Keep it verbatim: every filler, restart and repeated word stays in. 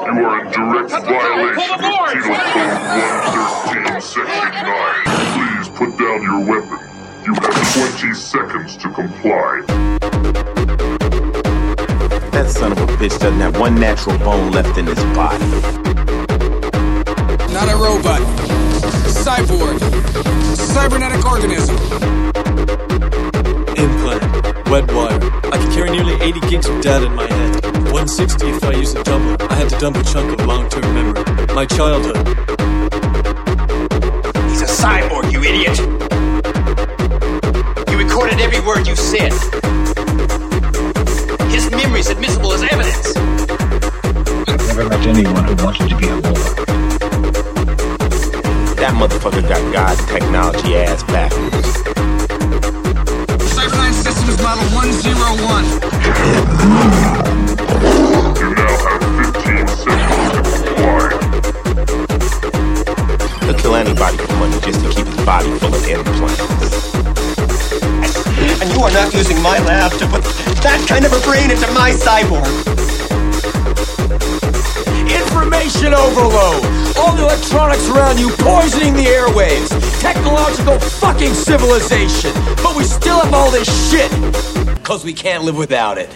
You are in direct violation of Penal Code one thirteen, Section nine. Please put down your weapon. You have twenty seconds to comply. That son of a bitch doesn't have one natural bone left in his body. Not a robot. Cyborg. Cybernetic organism. Implant. Wet wire. I can carry nearly eighty gigs of data in my head. one sixty if I use a dumper. I had to dump a chunk of long-term memory. My childhood. He's a cyborg, you idiot. You recorded every word you said. His memory's admissible as evidence. I've never met anyone who wanted to be a bully. That motherfucker got God's technology ass backwards. Cyberdyne Systems Model one oh one. You now have fifteen seconds to comply. He'll kill anybody for money just to keep his body full of implants. And you are not using my lab to put that kind of a brain into my cyborg. Information overload! All the electronics around you poisoning the airwaves! Technological fucking civilization! But we still have all this shit! Cause we can't live without it.